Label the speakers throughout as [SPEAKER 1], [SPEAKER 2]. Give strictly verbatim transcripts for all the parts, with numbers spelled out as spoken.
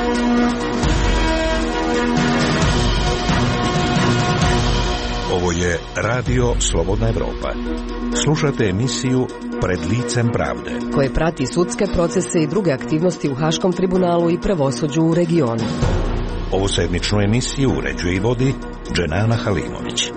[SPEAKER 1] Ovo je Radio Slobodna Evropa. Slušate emisiju Pred licem pravde,
[SPEAKER 2] koje prati sudske procese i druge aktivnosti u Haškom tribunalu i pravosuđu u regionu.
[SPEAKER 1] Ovu sedmičnu emisiju uređuje i vodi Dženana Halimović.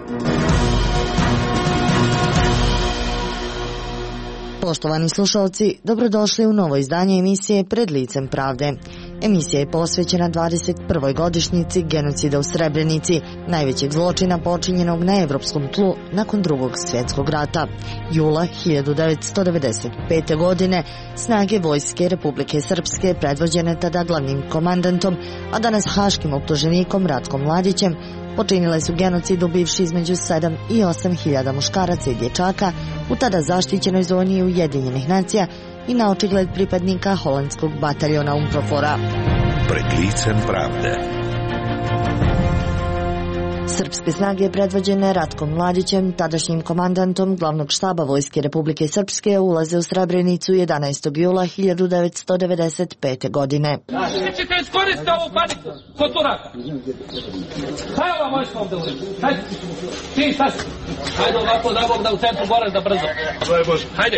[SPEAKER 3] Poštovani slušalci, dobrodošli u novo izdanje emisije Pred licem pravde. Emisija je posvećena dvadeset prvoj godišnjici genocida u Srebrenici, najvećeg zločina počinjenog na evropskom tlu nakon Drugog svjetskog rata. Jula hiljadu devetsto devedeset pete. godine snage vojske Republike Srpske, predvođene tada glavnim komandantom, a danas haškim optuženikom Ratkom Mladićem, počinile su genocid ubivši između sedam i osam hiljada muškaraca i dječaka u tada zaštićenoj zoni Ujedinjenih nacija i na očigled pripadnika holandskog bataljona UNPROFOR-a.
[SPEAKER 1] Pred licem pravde.
[SPEAKER 3] Srpske snage predvođene Ratkom Mladićem, tadašnjim komandantom glavnog štaba vojske Republike Srpske, ulaze u Srebrenicu jedanaestog jula hiljadu devetsto devedeset pete. godine.
[SPEAKER 4] Nećete iskoristiti ovu paniku kod Turaka. Hajde ova vojska ovdje uliči. Hajde. Ti sad. Hajde ovako da Bog da u centru gore da brzo. Hajde.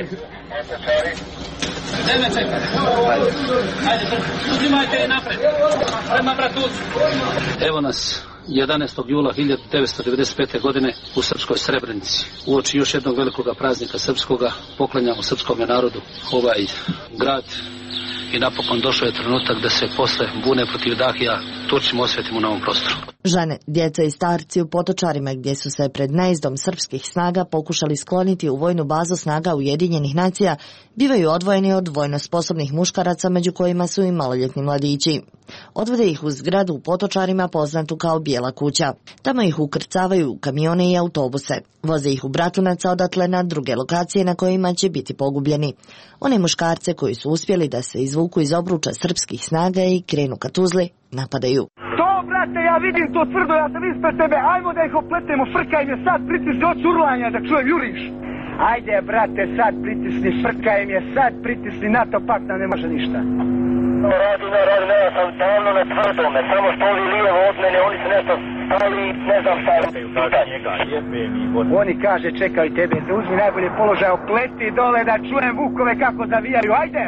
[SPEAKER 4] Ne me čekaj. Hajde, uzimajte i napred. Prema Bratucu. Evo nas jedanaestog jula hiljadu devetsto devedeset pete. godine u srpskoj Srebrenici. Uoči još jednog velikog praznika srpskoga poklanjamo srpskom narodu ovaj grad i napokon došao je trenutak da se posle bune protiv Dahija Turcima osvetimo na ovom prostoru.
[SPEAKER 3] Žene, djeca i starci u Potočarima, gdje su se pred najezdom srpskih snaga pokušali skloniti u vojnu bazu snaga Ujedinjenih nacija, bivaju odvojeni od vojno sposobnih muškaraca, među kojima su i maloljetni mladići. Odvode ih u zgradu u Potočarima poznatu kao Bijela kuća. Tamo ih ukrcavaju u kamione i autobuse. Voze ih u Bratunac, odatle na druge lokacije na kojima će biti pogubljeni. One muškarce koji su uspjeli da se izvuku iz obruča srpskih snaga i krenu ka Tuzli, napadaju.
[SPEAKER 5] To, brate, ja vidim to tvrdo, ja sam ispred tebe, ajmo da ih opletemo, frkaj me sad, pritisni od urlanja da čujem, juriš. Ajde, brate, sad pritisni, frkaj me, sad pritisni, NATO pakt nam ne može ništa.
[SPEAKER 6] Radi, ne, radi, ne, ja sam davno na tvrdome, samo što ovi lijevo od mene, oni su nešto stali, ne znam šta je.
[SPEAKER 5] Oni kaže, čekaj tebe, da uzmi najbolje položaj, opleti dole da čujem vukove kako zavijaju, ajde!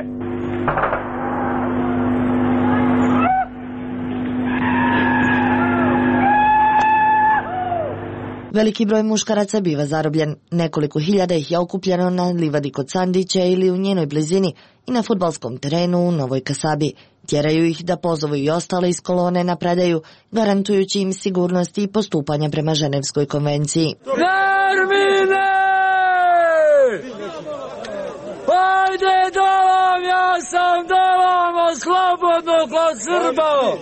[SPEAKER 3] Veliki broj muškaraca biva zarobljen. Nekoliko hiljada ih je okupljeno na livadi kod Sandića ili u njenoj blizini i na fudbalskom terenu u Novoj Kasabi. Tjeraju ih da pozovu i ostale iz kolone na predaju, garantujući im sigurnost i postupanja prema Ženevskoj konvenciji.
[SPEAKER 4] Nermine! Hajde dolam, ja sam dolamo slobodno kod Srba!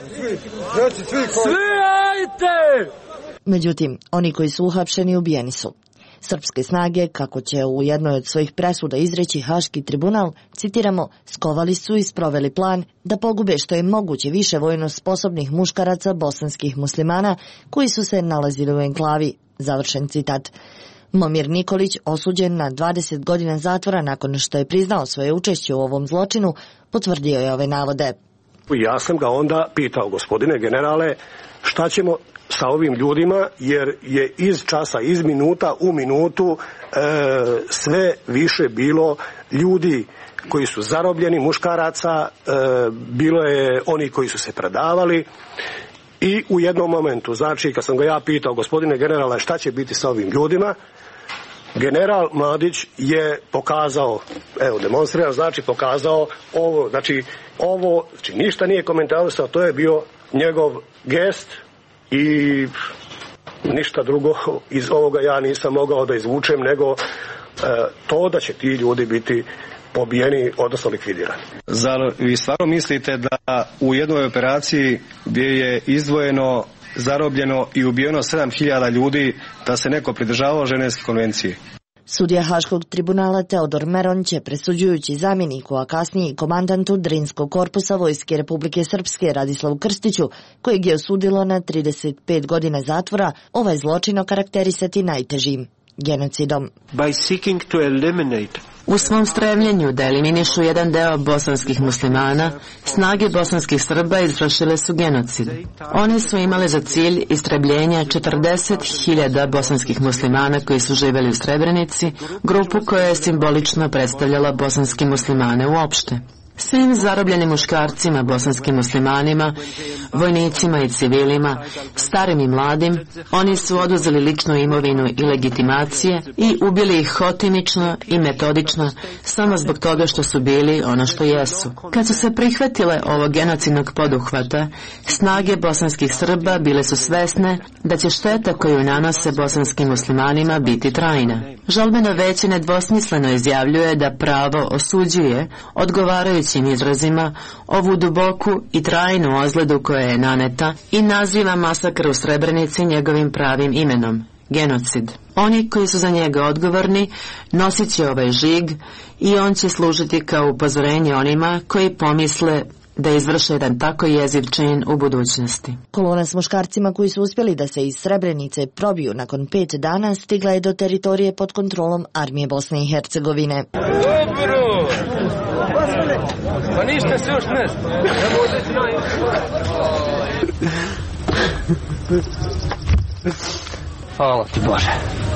[SPEAKER 4] Svi ajte!
[SPEAKER 3] Međutim, oni koji su uhapšeni ubijeni su. Srpske snage, kako će u jednoj od svojih presuda izreći Haški tribunal, citiramo, skovali su i sproveli plan da pogube što je moguće više vojno sposobnih muškaraca bosanskih muslimana koji su se nalazili u enklavi. Završen citat. Momir Nikolić, osuđen na dvadeset godina zatvora nakon što je priznao svoje učešće u ovom zločinu, potvrdio je ove navode.
[SPEAKER 7] Ja sam ga onda pitao, gospodine generale, šta ćemo sa ovim ljudima, jer je iz časa, iz minuta u minutu e, sve više bilo ljudi koji su zarobljeni, muškaraca, e, bilo je oni koji su se predavali i u jednom momentu, znači kad sam ga ja pitao, gospodine generale, šta će biti sa ovim ljudima, general Mladić je pokazao, evo demonstrirao, znači pokazao ovo, znači ovo, znači ništa nije komentarisao, to je bio njegov gest i ništa drugo iz ovoga ja nisam mogao da izvučem nego e, to da će ti ljudi biti pobijeni, odnosno likvidirani.
[SPEAKER 8] Zar vi stvarno mislite da u jednoj operaciji gdje je izdvojeno, zarobljeno i ubijeno sedam hiljada ljudi, da se neko pridržavao Ženevske konvencije?
[SPEAKER 3] Sudija Haškog tribunala Teodor Meron će, presuđujući zamjeniku, a kasnije i komandantu Drinskog korpusa Vojske Republike Srpske Radislavu Krstiću, kojeg je osudilo na trideset pet godina zatvora, ovaj zločin okarakterisati najtežim. genocidom.
[SPEAKER 9] By seeking to eliminate
[SPEAKER 10] U svom stremljenju da eliminišu jedan deo bosanskih muslimana, snage bosanskih Srba izvršile su genocid. One su imale za cilj istrebljenja četrdeset hiljada bosanskih muslimana koji su živjeli u Srebrenici, grupu koja je simbolično predstavljala bosanske muslimane uopšte. Svim zarobljenim muškarcima, bosanskim muslimanima, vojnicima i civilima, starim i mladim, oni su oduzeli ličnu imovinu i legitimacije i ubili ih hotimično i metodično samo zbog toga što su bili ono što jesu. Kad su se prihvatile ovog genocidnog poduhvata, snage bosanskih Srba bile su svesne da će šteta koju nanose bosanskim muslimanima biti trajna. Žalbeno veće nedvosmisleno izjavljuje da pravo osuđuje, odgovarajući izrazima, ovu duboku i trajnu ozledu koja je naneta i naziva masakr u Srebrenici njegovim pravim imenom – genocid. Oni koji su za njega odgovorni nosit će ovaj žig i on će služiti kao upozorenje onima koji pomisle da izvrše jedan tako jeziv čin u budućnosti.
[SPEAKER 3] Kolona s muškarcima koji su uspjeli da se iz Srebrenice probiju nakon pet dana stigla je do teritorije pod kontrolom armije Bosne i Hercegovine.
[SPEAKER 5] Dobro! Pa ništa se još ne Hvala ti Bože.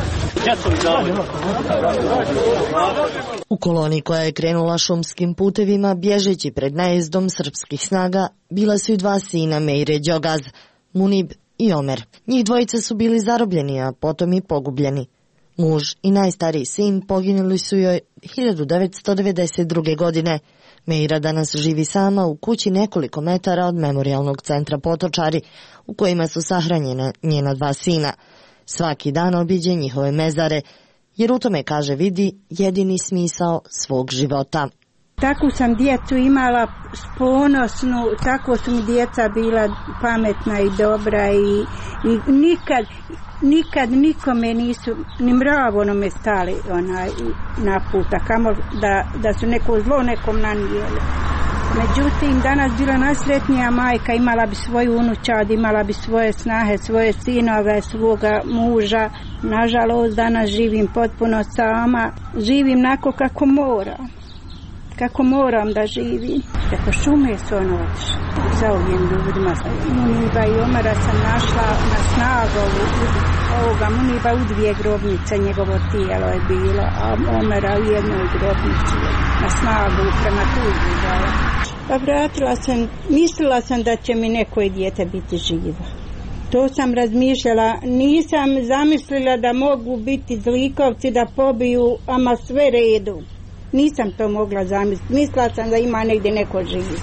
[SPEAKER 3] U koloni koja je krenula šumskim putevima, bježeći pred najezdom srpskih snaga, bila su i dva sina Meire Đogaz, Munib i Omer. Njih dvojica su bili zarobljeni, a potom i pogubljeni. Muž i najstariji sin poginuli su joj hiljadu devetsto devedeset druge. godine. Meira danas živi sama u kući nekoliko metara od memorijalnog centra Potočari, u kojima su sahranjena njena dva sina. Svaki dan obiđe njihove mezare, jer u tome, kaže, vidi jedini smisao svog života.
[SPEAKER 11] Tako sam djecu imala ponosnu, tako su mi djeca bila pametna i dobra i, i nikad, nikad nikome nisu ni mravo me stali onaj, na puta, kamo da, da su neko zlo nekom nanijeli. Međutim, danas bila najsretnija majka, imala bi svoju unučad, imala bi svoje snahe, svoje sinove, svoga muža. Nažalost, danas živim potpuno sama, živim nako kako moram. Kako moram da živim. Preko šume su ono otišli. Za ovim ljudima. Muniba i Omera sam našla na snagu ovoga Muniba u dvije grobnice, njegovo tijelo je bilo, a Omera u jednoj grobnici na snagu prema tuđu dala. Pa vratila sam, mislila sam da će mi neko dijete biti živo. To sam razmišljala, nisam zamislila da mogu biti zlikovci da pobiju, ama sve redu. Nisam to mogla zamisliti, mislila sam da ima negdje neko živi.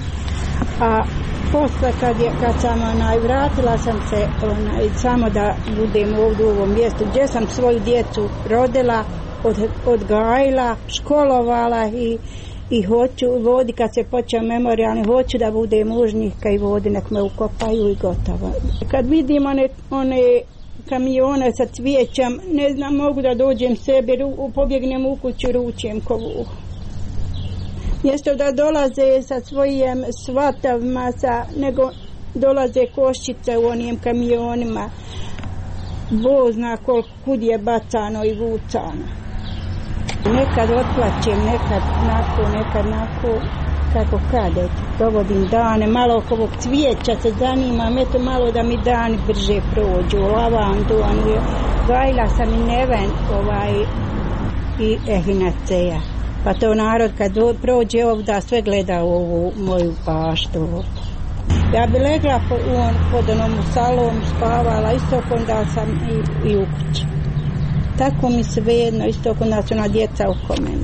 [SPEAKER 11] A posle kad, je, kad sam onaj, vratila sam se onaj, samo da budem ovdje u ovom mjestu gdje sam svoju djecu rodila, od, odgajila, školovala i, i hoću vodi kad se počeo memorijalni, hoću da budem mužnika i vodi, nek me ukopaju i gotovo. Kad vidim one, one kamione sa cvijećem, ne znam, mogu da dođem sebi, pobjegnem u kuću, ručem kovu. Mjesto da dolaze sa svojim svatavima, sa, nego dolaze koščice u onim kamionima. Bog zna koliko kud je bacano i vucano. Nekad otplaćem, nekad nako, nekad nako, kako kad, dovodim dane, malo oko ovog cvijeća se zanimam, eto malo da mi dani brže prođu, lavandu, gajila sam i neven ovaj, i ehinaceja. Pa to narod kad prođe ovdje sve gleda u ovu moju paštu. Ja bi legla po, on, pod onom salom, spavala, isto onda sam i, i u kući. Tako mi svejedno, isto onda su na djeca oko mene.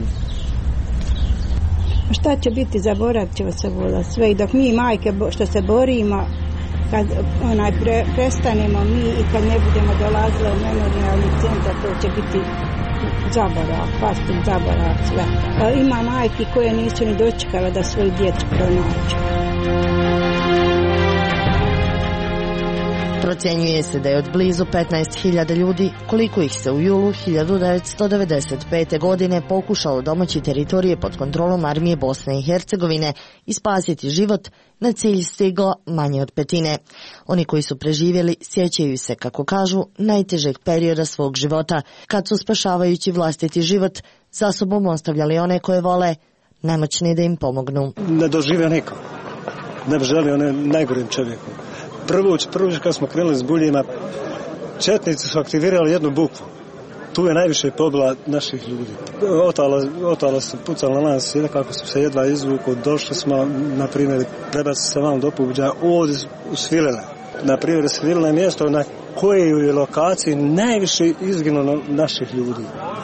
[SPEAKER 11] Šta će biti, zaboravit ćemo se voda sve i dok mi majke što se borimo, kad onaj pre, prestanemo mi i kad ne budemo dolazile u memorijalni centar, to će biti zaborav, pasti zaborav sve. A ima majki koje nisu ni dočekala da svoju djecu pronađu.
[SPEAKER 3] Procjenjuje se da je od blizu petnaest hiljada ljudi, koliko ih se u julu hiljadu devetsto devedeset pete. godine pokušalo domoći teritorije pod kontrolom armije Bosne i Hercegovine i spasiti život, na cilj stiglo manje od petine. Oni koji su preživjeli sjećaju se, kako kažu, najtežeg perioda svog života, kad su spašavajući vlastiti život za sobom ostavljali one koje vole, nemoćni da im pomognu.
[SPEAKER 12] Ne doživio niko. Ne bi želio one najgorim čovjekom. Prvo, prvo kad smo krenuli s buljima, četnici su aktivirali jednu bukvu. Tu je najviše pobila naših ljudi. Otalo, otalo se pucalo na nas, kako su se jedva izvuku, došli smo, na primjer, prebaci se malo do Pubuđa, ovdje u Svilene. Na primjer, Svilene je mjesto na kojoj je lokaciji najviše izginulo naših ljudi.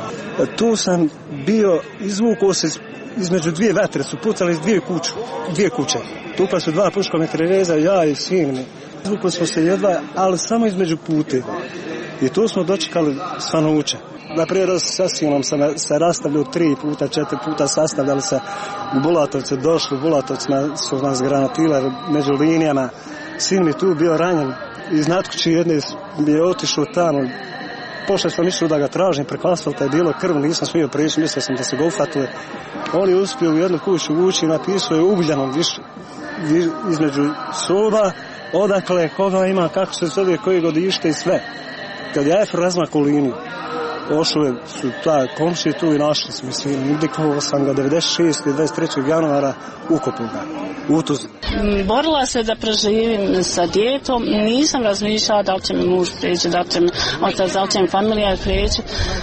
[SPEAKER 12] Tu sam bio, izvukao se između dvije vatre, su pucali iz dvije, kuću, dvije kuće. Tu pa su dva puškometreza, ja i sin. Izvukao smo se jedva, ali samo između pute. I tu smo dočekali Svanuće. Naprijed sa sinom se, se rastavljaju tri puta, četiri puta sastavljali se u Bulatovce, došli u Bulatovcima, su nas granatile među linijama. Sin mi tu bio ranjen, iz natkući jedne mi je otišao tamo. Pošao sam išao da ga tražim, preko asfalta je bilo krv, nisam smio prići, mislio sam da se ga ufatuje. On je uspio u jednu kuću ući i napisao je ugljanom više, između soba, odakle, koga ima, kako se zove, koji godište i sve. Kad ja je razmakao liniju, ošle su ta komši tu i našli smo svim. Indikovao sam ga devedeset šeste. i dvadeset trećeg januara ukopao ga u Tuzli.
[SPEAKER 13] Borila se da preživim sa djetom, nisam razmišljala da li će mi muž preći, da li će mi otac, da li će mi familija preći.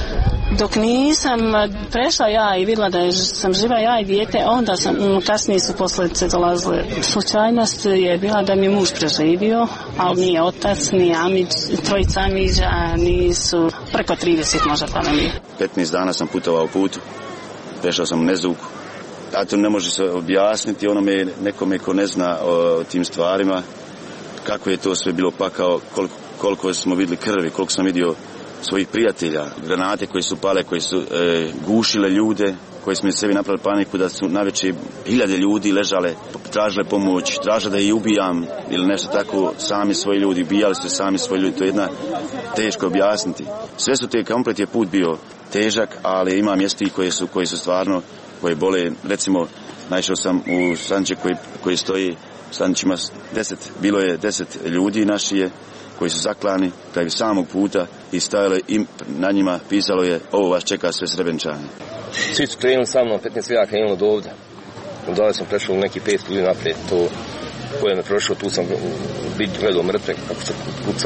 [SPEAKER 13] Dok nisam prešla ja i vidjela da sam živa ja i dijete, onda sam, kasnije su posljedice dolazile. Slučajnost je bila da mi je muž preživio, ali nije otac, ni Amić, trojica Amiđa, nisu preko trideset možda familije.
[SPEAKER 14] petnaest dana sam putovao putu, prešao sam u Nezuku. A to ne može se objasniti onome nekome ko ne zna o tim stvarima, kako je to sve bilo pakao, koliko, koliko smo vidjeli krvi, koliko sam vidio svojih prijatelja, granate koje su pale, koje su e, gušile ljude, koje smo sebi napravili paniku da su najveće hiljade ljudi ležale, tražile pomoć, tražile da ih ubijam ili nešto tako, sami svoji ljudi, ubijali su sami svoji ljudi, to je jedna teško objasniti. Sve su te, komplet je put bio težak, ali ima mjesta koje su, koje su stvarno, koje bole, recimo, naišao sam u Sanče koji, koji stoji, u Sančima deset, bilo je deset ljudi našije, koji su zaklani kraj samog puta i stajalo im na njima pisalo je ovo vas čeka sve Srebreničani.
[SPEAKER 15] Svi su krenuli sa mnom, petnaest hiljada krenulo do ovdje. Dalje sam prešao neki pet ljudi naprijed, to koje me prošlo, tu sam gledao mrtve kako se puca,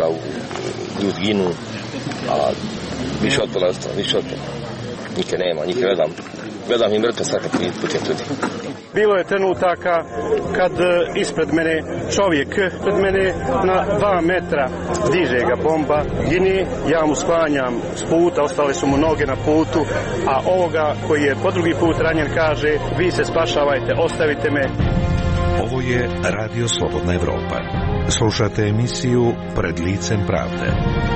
[SPEAKER 15] ljudi ginu, a više otpala ostalo, više otpala. Nike nema, nike gledam. Gledam i mrtve sad kad mi putem tudi.
[SPEAKER 16] Bilo je trenutaka kad ispred mene čovjek, pred mene na dva metra diže ga bomba, gini, ja mu sklanjam s puta, ostale su mu noge na putu, a ovoga koji je po drugi put ranjen kaže vi se spašavajte, ostavite me.
[SPEAKER 1] Ovo je Radio Slobodna Evropa. Slušate emisiju Pred licem pravde.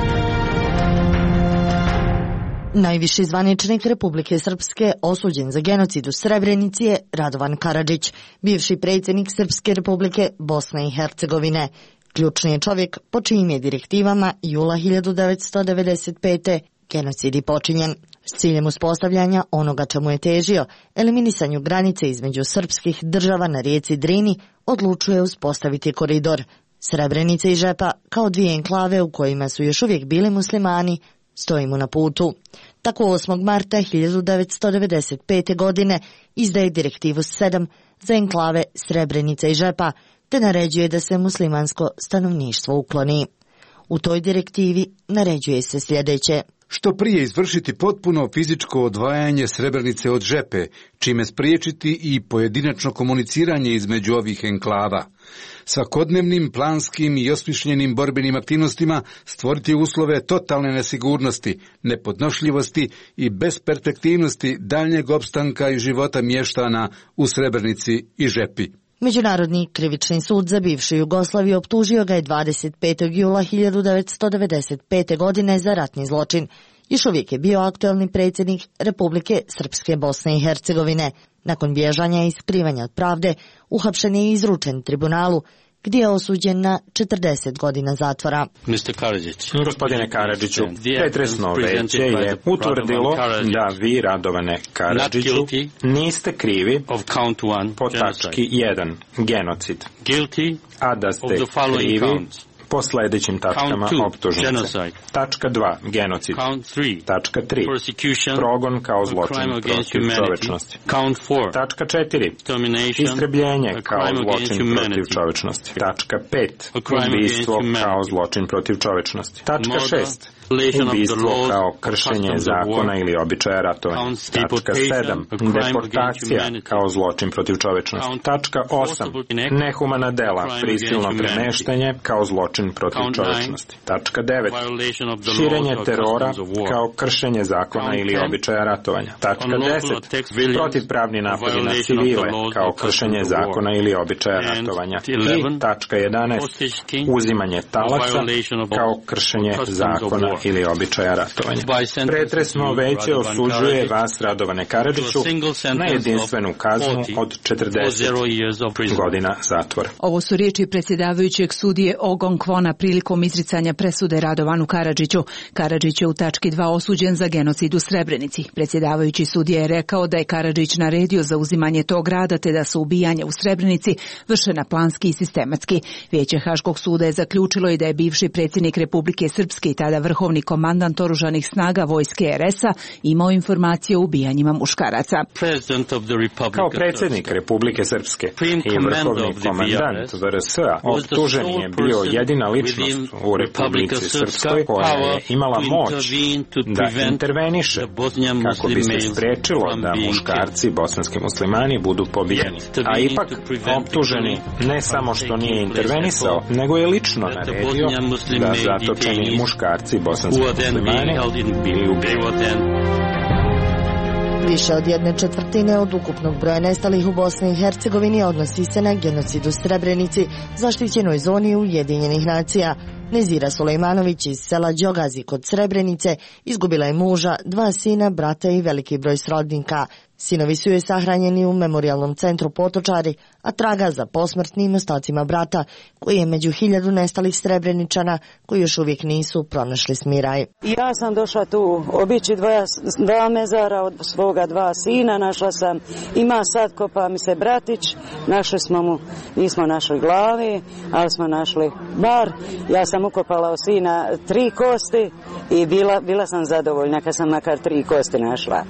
[SPEAKER 3] Najviši zvaničnik Republike Srpske osuđen za genocid u Srebrenici je Radovan Karadžić, bivši predsjednik Srpske Republike Bosne i Hercegovine. Ključni je čovjek po čijim je direktivama jula hiljadu devetsto devedeset pete. genocid i počinjen. S ciljem uspostavljanja onoga čemu je težio, eliminisanju granice između srpskih država na rijeci Drini, odlučuje uspostaviti koridor. Srebrenica i Žepa, kao dvije enklave u kojima su još uvijek bili muslimani, stoji mu na putu. Tako osmog marta hiljadu devetsto devedeset pete. godine izdaje direktivu sedam za enklave Srebrenica i Žepa, te naređuje da se muslimansko stanovništvo ukloni. U toj direktivi naređuje se sljedeće.
[SPEAKER 17] Što prije izvršiti potpuno fizičko odvajanje Srebrenice od Žepe, čime spriječiti i pojedinačno komuniciranje između ovih enklava. Svakodnevnim, planskim i osmišljenim borbenim aktivnostima stvoriti uslove totalne nesigurnosti, nepodnošljivosti i besperspektivnosti daljnjeg opstanka i života mještana u Srebrenici i Žepi.
[SPEAKER 3] Međunarodni krivični sud za bivšu Jugoslaviju optužio ga je dvadeset petog jula hiljadu devetsto devedeset pete. godine za ratni zločin. Još uvijek je bio aktuelni predsjednik Republike Srpske Bosne i Hercegovine. Nakon bježanja i skrivanja od pravde, uhapšen je i izručen tribunalu, gdje je osuđen na četrdeset godina zatvora.
[SPEAKER 18] Gospodine Karadžiću, pretresno veće je utvrdilo da vi, Radovane Karadžiću, niste krivi po tački jedan, genocid, a da ste krivi po sledećim tačkama optužnice. Tačka dva. Genocid. Tačka tri. Progon kao zločin protiv čovečnosti. Tačka četiri. Istrebljenje kao zločin protiv čovečnosti. Tačka pet. Ubistvo kao zločin protiv čovečnosti. Tačka šest. Ubistvo kao kršenje zakona ili običaja ratovanja. Tačka sedam. Deportacija kao zločin protiv čovečnosti. Tačka osam. Nehumana dela, prisilno premeštanje kao zločin protiv čovečnosti. Tačka devet. Širenje terora kao kršenje zakona ili običaja ratovanja. Tačka deset. Protivpravni napadi na civile kao kršenje zakona ili običaja ratovanja. I tačka jedanaest. Uzimanje talasa kao kršenje zakona ili običaja ratovanja. Pretresno veće osuđuje vas, Radovane Karadžiću, na jedinstvenu kaznu od četrdeset godina zatvora.
[SPEAKER 19] Ovo su riječi predsjedavajućeg sudije Ogon Kvona prilikom izricanja presude Radovanu Karadžiću. Karadžić je u tački dva osuđen za genocid u Srebrenici. Predsjedavajući sudija je rekao da je Karadžić naredio za uzimanje tog grada te da su ubijanja u Srebrenici vršena planski i sistematski. Vijeće Haškog suda je zaključilo i da je bivši predsjednik Republike Srpske i tada vrhovni komandant oružanih snaga vojske er es a imao informacije o ubijanjima muškaraca.
[SPEAKER 18] Kao predsjednik Republike Srpske i vrhovni komandant ve er es a optužen je bio jedina ličnost u Republici Srpskoj koja je imala moć da interveniše kako bi se sprečilo da muškarci bosanski muslimani budu pobijeni. A ipak optuženi ne samo što nije intervenisao, nego je lično naredio da zatočeni muškarci bosanski muslimani bili ubijeni.
[SPEAKER 3] Više od jedne četvrtine od ukupnog broja nestalih u Bosni i Hercegovini odnosi se na genocid u Srebrenici, zaštićenoj zoni Ujedinjenih nacija. Nezira Sulejmanović iz sela Đogazi kod Srebrenice izgubila je muža, dva sina, brata i veliki broj srodnika. Sinovi su joj sahranjeni u memorijalnom centru Potočari, a traga za posmrtnim ostacima brata, koji je među hiljadu nestalih Srebreničana koji još uvijek nisu pronašli smiraj.
[SPEAKER 20] Ja sam došla tu obići dva, dva mezara od svoga dva sina, našla sam, ima sad kopa mi se bratić, našli smo mu, nismo našli glavi, ali smo našli bar. Ja sam ukopala od sina tri kosti i bila, bila sam zadovoljna kad sam makar tri kosti našla.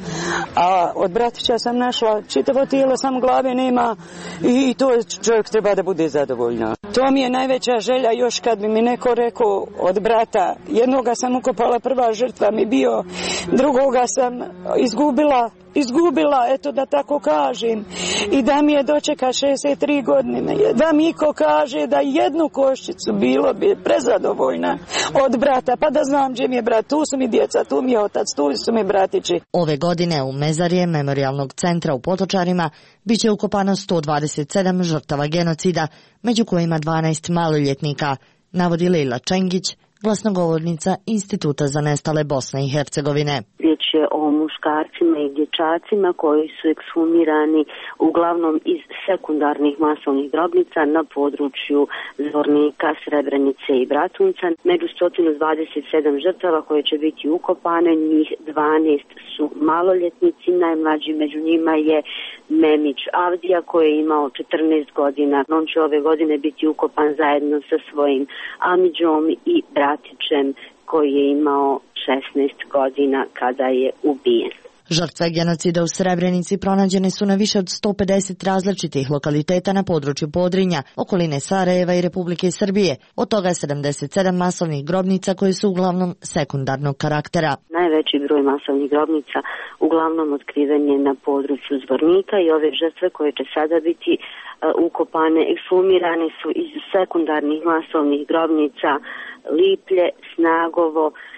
[SPEAKER 20] A od bratića sam našla čitavo tijelo, samo glave nema i to čovjek treba da bude zadovoljno. To mi je najveća želja, još kad bi mi neko rekao od brata, jednoga sam ukopala, prva žrtva mi bio, drugoga sam izgubila, izgubila, eto da tako kažem, i da mi je dočeka šezdeset tri godine, da mi ko kaže da jednu koščicu bilo bi prezadovoljna od brata, pa da znam gdje mi je brat, tu su mi djeca, tu mi je otac, tu su mi bratići.
[SPEAKER 3] Ove godine u mezarje memorijalnog centra u Potočarima biće ukopano sto dvadeset sedam žrtava genocida, među kojima dvanaest maloljetnika, navodi Lejla Čengić, glasnogovornica Instituta za nestale Bosne i Hercegovine.
[SPEAKER 21] Riječ je o muškarcima i dječacima koji su ekshumirani uglavnom iz sekundarnih masovnih grobnica na području Zvornika, Srebrenice i Bratunca. Među sto dvadeset sedam žrtava koje će biti ukopane, njih dvanaest su maloljetnici, najmlađi među njima je Memić Avdija koji je imao četrnaest godina. On će ove godine biti ukopan zajedno sa svojim amidžom i bratićem koji je imao šesnaest godina kada je ubijen.
[SPEAKER 3] Žrtve genocida u Srebrenici pronađene su na više od sto pedeset različitih lokaliteta na području Podrinja, okoline Sarajeva i Republike Srbije, od toga sedamdeset sedam masovnih grobnica koje su uglavnom sekundarnog karaktera.
[SPEAKER 21] Najveći broj masovnih grobnica uglavnom otkriven je na području Zvornika i ove žrtve koje će sada biti uh, ukopane, ekshumirane su iz sekundarnih masovnih grobnica Liplje, Snagovo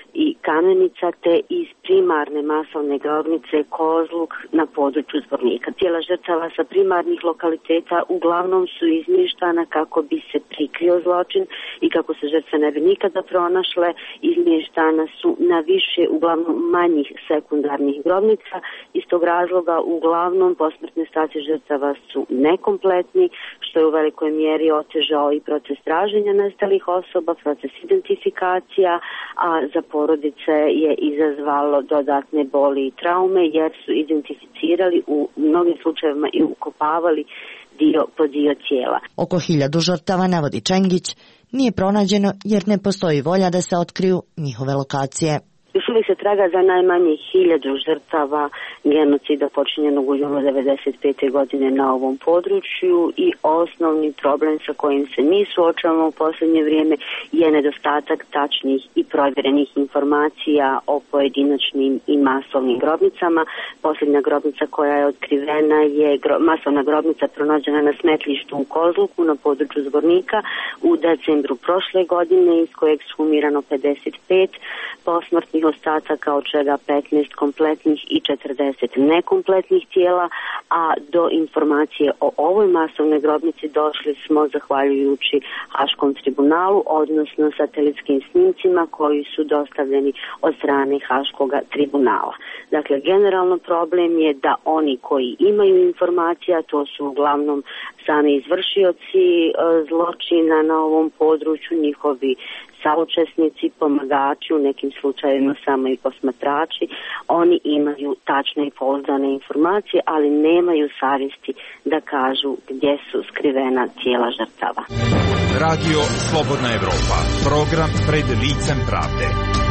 [SPEAKER 21] i Kamenica, te iz primarne masovne grobnice Kozluk na području Zvornika. Tijela žrtava sa primarnih lokaliteta uglavnom su izmještana kako bi se prikrio zločin i kako se žrtve ne bi nikada pronašle. Izmještana su na više uglavnom manjih sekundarnih grobnica. Iz tog razloga uglavnom posmrtne staci žrtava su nekompletni, što je u velikoj mjeri otežao i proces traženja nestalih osoba, proces identifikacija, a za porodice je izazvalo dodatne boli i traume jer su identificirali u mnogim slučajevima i ukopavali dio po dio tijela.
[SPEAKER 3] Oko hiljadu žrtava, navodi Čengić, nije pronađeno jer ne postoji volja da se otkriju njihove lokacije.
[SPEAKER 21] Još uvijek se traga za najmanje hiljadu žrtava genocida počinjenog u julu devedeset pete godine na ovom području i osnovni problem sa kojim se mi suočavamo u posljednje vrijeme je nedostatak tačnih i provjerenih informacija o pojedinačnim i masovnim grobnicama. Posljednja grobnica koja je otkrivena je gro- masovna grobnica pronađena na smetlištu u Kozluku na području Zvornika u decembru prošle godine, iz kojeg su umirano pedeset pet posmrtnih ostataka, od čega petnaest kompletnih i četrdeset nekompletnih tijela, a do informacije o ovoj masovnoj grobnici došli smo zahvaljujući Haškom tribunalu, odnosno satelitskim snimcima koji su dostavljeni od strane Haškoga tribunala. Dakle, generalno problem je da oni koji imaju informacija, to su uglavnom sami izvršioci e, zločina na ovom području, njihovi saučesnici, pomagači, u nekim slučajevima samo i posmatrači, oni imaju tačne i pouzdane informacije, ali nemaju savjesti da kažu gdje su skrivena tijela žrtava.
[SPEAKER 1] Radio Slobodna Evropa, program pred licem pravde.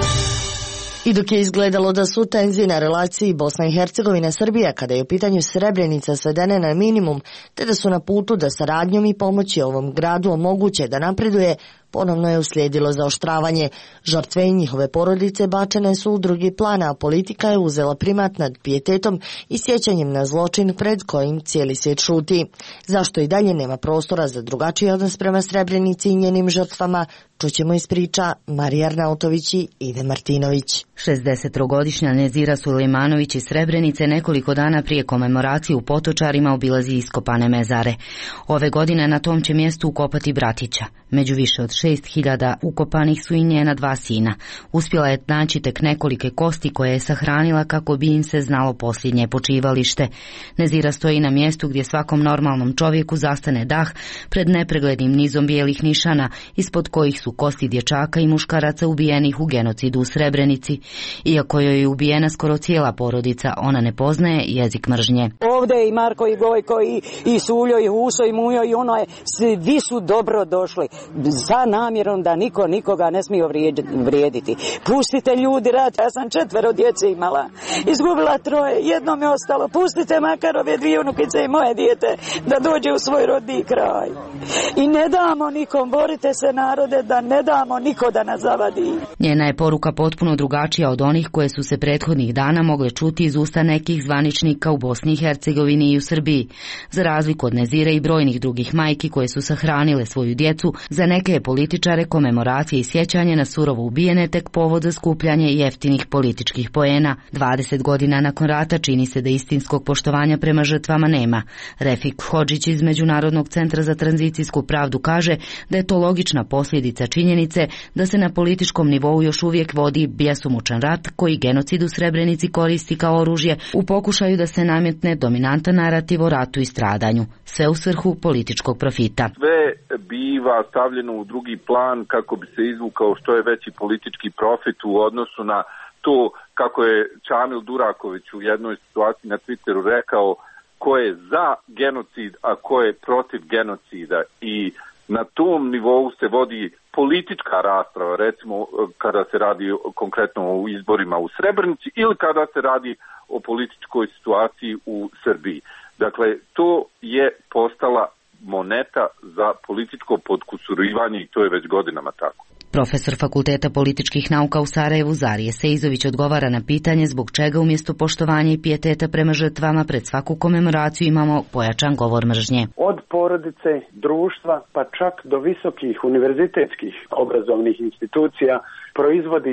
[SPEAKER 3] I dok je izgledalo da su tenzije na relaciji Bosna i Hercegovina Srbija kada je u pitanju Srebrenica svedene na minimum, te da su na putu da saradnjom i pomoći ovom gradu omoguće da napreduje, ponovno je uslijedilo zaoštravanje. Žrtve i njihove porodice bačene su u drugi plan, a politika je uzela primat nad pijetetom i sjećanjem na zločin pred kojim cijeli svijet šuti. Zašto i dalje nema prostora za drugačiji odnos prema Srebrenici i njenim žrtvama, čućemo iz priča Marija Arnautović i Ide Martinović.
[SPEAKER 2] šezdesettrogodišnja Nezira Sulejmanović iz Srebrenice nekoliko dana prije komemoracije u Potočarima obilazi iskopane mezare. Ove godine na tom će mjestu ukopati bratića. Među više od šest hiljada ukopanih su i njena dva sina. Uspjela je naći tek nekolike kosti koje je sahranila kako bi im se znalo posljednje počivalište. Nezira stoji na mjestu gdje svakom normalnom čovjeku zastane dah pred nepreglednim nizom bijelih nišana, ispod kojih su kosti dječaka i muškaraca ubijenih u genocidu u Srebrenici. Iako joj je ubijena skoro cijela porodica, ona ne poznaje jezik mržnje.
[SPEAKER 20] Ovdje i Marko i Gojko i, i Suljo i Huso i Mujo i ono je, svi su dobro došli sa namjerom da niko nikoga ne smije vrijediti. Pustite ljudi rad, ja sam četvero djece imala, izgubila troje, jedno mi je ostalo, pustite makar ove dvije unukice i moje dijete da dođe u svoj rodni kraj. I ne damo nikom, borite se narode, da ne damo niko da nas zavadi.
[SPEAKER 2] Njena je poruka potpuno drugačija od onih koje su se prethodnih dana mogle čuti iz usta nekih zvaničnika u Bosni i Hercegovini i u Srbiji. Za razliku od Nezire i brojnih drugih majki koje su sahranile svoju djecu, za neke je političare komemoracije i sjećanje na surovo ubijene tek povod za skupljanje jeftinih političkih poena. dvadeset godina nakon rata čini se da istinskog poštovanja prema žrtvama nema. Refik Hodžić iz Međunarodnog centra za tranzicijsku pravdu kaže da je to logična posljedica činjenice da se na političkom nivou još uvijek vodi bjesomučan rat koji genocid u Srebrenici koristi kao oružje u pokušaju da se nametne dominantan narativ o ratu i stradanju, sve u svrhu političkog profita.
[SPEAKER 22] Sve biva stavljeno u drugi plan kako bi se izvukao što je veći politički profit u odnosu na to kako je Čamil Duraković u jednoj situaciji na Twitteru rekao ko je za genocid, a ko je protiv genocida, i na tom nivou se vodi politička rasprava, recimo kada se radi konkretno o izborima u Srebrenici ili kada se radi o političkoj situaciji u Srbiji. Dakle, to je postala moneta za političko podkusurivanje i to je već godinama tako.
[SPEAKER 2] Profesor Fakulteta političkih nauka u Sarajevu Zarije Seizović odgovara na pitanje zbog čega umjesto poštovanja i pijeteta prema žrtvama pred svaku komemoraciju imamo pojačan govor mržnje.
[SPEAKER 23] Od porodice, društva pa čak do visokih univerzitetskih obrazovnih institucija proizvodi se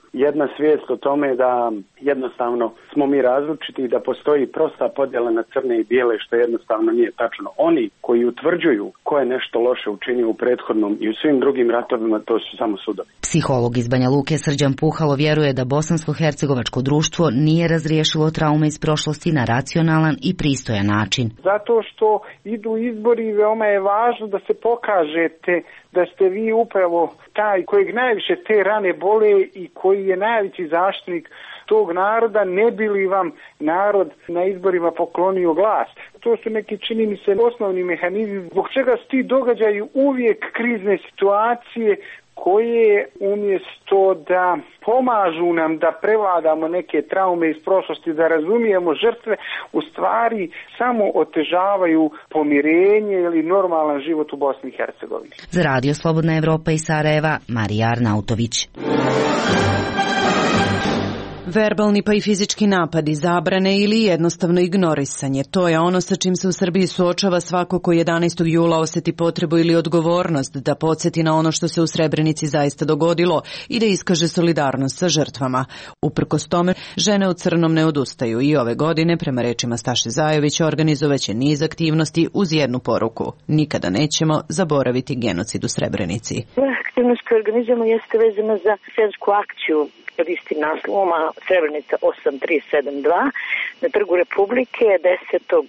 [SPEAKER 23] jedna svijest o tome da jednostavno smo mi različiti i da postoji prosta podjela na crne i bijele, što jednostavno nije tačno. Oni koji utvrđuju ko je nešto loše učinio u prethodnom i u svim drugim ratovima, to su samo sudovi.
[SPEAKER 2] Psiholog iz Banja Luke Srđan Puhalo vjeruje da bosansko-hercegovačko društvo nije razriješilo traume iz prošlosti na racionalan i pristojan način.
[SPEAKER 23] Zato što idu izbori, veoma je važno da se pokažete da ste vi upravo taj kojeg najviše te rane bole i koji je najveći zaštitnik tog naroda, ne bi li vam narod na izborima poklonio glas. To su neki, čini mi se, osnovni mehanizmi zbog čega su ti događaji uvijek krizne situacije koje umjesto da pomažu nam da prevladamo neke traume iz prošlosti, da razumijemo žrtve, u stvari samo otežavaju pomirenje ili normalan život u Bosni i Hercegovini.
[SPEAKER 2] Za Radio Slobodna Evropa iz Sarajeva, Marija Arnautović.
[SPEAKER 4] Verbalni pa i fizički napadi, zabrane ili jednostavno ignorisanje. To je ono sa čim se u Srbiji suočava svako ko jedanaestog jula osjeti potrebu ili odgovornost da podsjeti na ono što se u Srebrenici zaista dogodilo i da iskaže solidarnost sa žrtvama. Uprkos tome, žene u crnom ne odustaju i ove godine, prema rečima Staše Zajovića, organizovaće niz aktivnosti uz jednu poruku. Nikada nećemo zaboraviti genocid u Srebrenici.
[SPEAKER 6] Aktivnost koju organizujemo jeste vezana za svjetsku akciju pod istim naslovom Srebrenica osam tri sedam dva na Trgu Republike desetog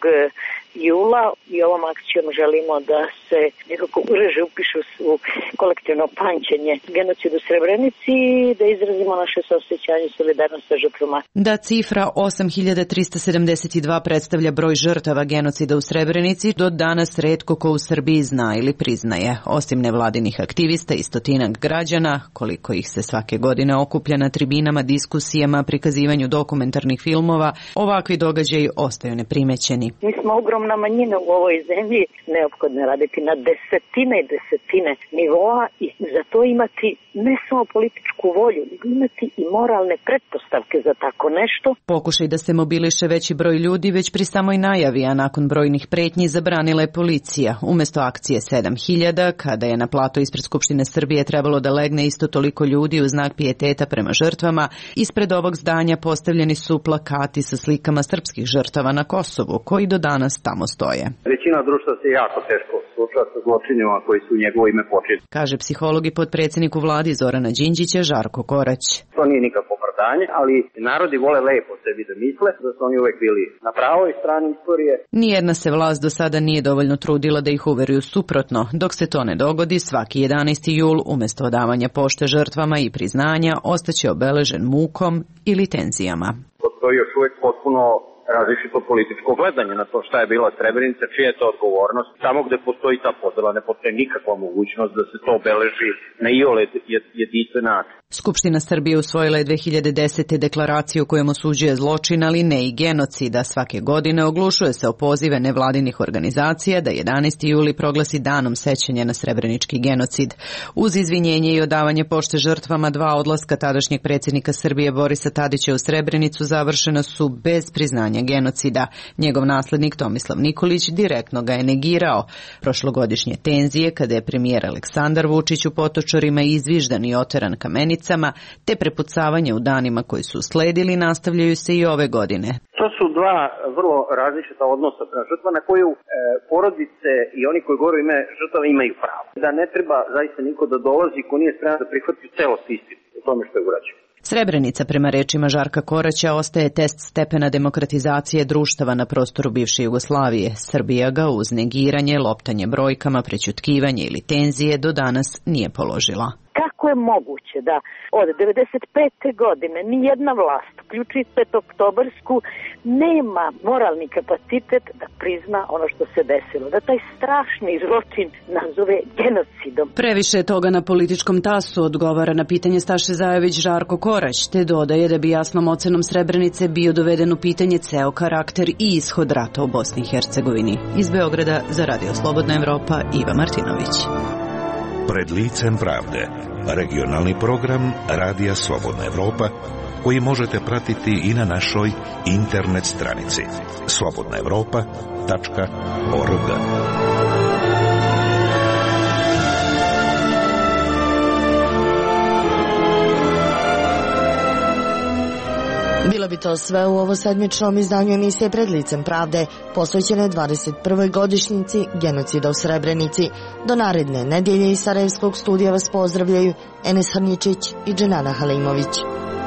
[SPEAKER 6] jula i ovom akcijom želimo da se nekako ureže upišu u kolektivno pamćenje genocidu u Srebrenici i da izrazimo naše saosjećanje i solidarnost sa žrtvama.
[SPEAKER 4] Da cifra osam hiljada trista sedamdeset dva predstavlja broj žrtava genocida u Srebrenici, do danas retko ko u Srbiji zna ili priznaje. Osim nevladinih aktivista i stotinak građana, koliko ih se svake godine okuplja na tribinama, diskusijama, prikazivanju dokumentarnih filmova, ovakvi događaji ostaju neprimećeni.
[SPEAKER 6] Mi smo ogromna manjina u ovoj zemlji, neophodno raditi na desetine i desetine nivoa i za to imati ne samo političku volju, nego imati i moralne pretpostavke za tako nešto.
[SPEAKER 4] Pokušaj da se mobiliše veći broj ljudi već pri samoj najavi, a nakon brojnih pretnji zabranila je policija. Umesto akcije sedam hiljada, kada je na plato ispred Skupštine Srbije trebalo da legne isto toliko ljudi u znak pijeteta prema žrtvama, ispred ovog zdanja postavljeni su plakati sa slikama srpskih žrtava na Kosovu, koji do danas tamo stoje.
[SPEAKER 7] Većina društva se jako teško suočava sa zločinima koji su u njegovo ime počinjeni,
[SPEAKER 4] kaže psiholog i potpredsjednik u vladi Zorana Đinđića Žarko Korać.
[SPEAKER 7] To nije nikakvo opravdanje, ali narodi vole lepo sebi da misle da su oni uvek bili na pravoj strani istorije.
[SPEAKER 4] Nijedna se vlast do sada nije dovoljno trudila da ih uveruju suprotno. Dok se to ne dogodi, svaki jedanaesti jul umjesto odavanja pošte žrtvama i priznanja ostaće obeležen mukom ili tenzijama.
[SPEAKER 7] Postoji još uvek potpuno različito političko gledanje na to šta je bila Srebrenica, čija je to odgovornost. Tamo gde postoji ta podela ne postoji nikakva mogućnost da se to obeleži na iole jedinstven način.
[SPEAKER 4] Skupština Srbije usvojila je dve hiljade desete deklaraciju kojom osuđuje zločin, ali ne i genocida. Svake godine oglušuje se o pozive nevladinih organizacija da jedanaesti juli proglasi danom sećanja na srebrenički genocid. Uz izvinjenje i odavanje pošte žrtvama, dva odlaska tadašnjeg predsjednika Srbije Borisa Tadića u Srebrenicu završena su bez priznanja genocida. Njegov naslednik Tomislav Nikolić direktno ga je negirao. Prošlogodišnje tenzije, kada je premijer Aleksandar Vučić u Potočarima izviždan i oteran kamenicama, te prepucavanje u danima koji su usledili nastavljaju se i ove godine.
[SPEAKER 7] To su dva vrlo različita odnosa prema žrtva na koju e, porodice i oni koji govore ime žrtava imaju pravo. Da ne treba zaista niko da dolazi ko nije spreman da prihvati celost istinu o tome što je urađeno.
[SPEAKER 4] Srebrenica, prema rečima Žarka Koraća, ostaje test stepena demokratizacije društava na prostoru bivše Jugoslavije. Srbija ga uz negiranje, loptanje brojkama, prećutkivanje ili tenzije do danas nije položila.
[SPEAKER 6] Kako je moguće da od devedeset pete godine nijedna vlast, uključujući petooktobarsku, nema moralni kapacitet da prizna ono što se desilo, da taj strašni zločin nazove genocidom?
[SPEAKER 4] Previše toga na političkom tasu, odgovara na pitanje Staše Zajović Žarko Korać, te dodaje da bi jasnom ocenom Srebrenice bio doveden u pitanje ceo karakter i ishod rata u Bosni i Hercegovini. Iz Beograda za Radio Slobodna Evropa, Iva Martinović.
[SPEAKER 1] Pred licem pravde, regionalni program Radija Slobodna Evropa, koji možete pratiti i na našoj internet stranici slobodna evropa tačka org.
[SPEAKER 3] to sve u ovo sedmičnom izdanju emisije Pred licem pravde, posvećene dvadeset prvoj godišnjici genocida u Srebrenici. Do naredne nedjelje iz Sarajevskog studija vas pozdravljaju Enes Harničić i Dženana Halimović.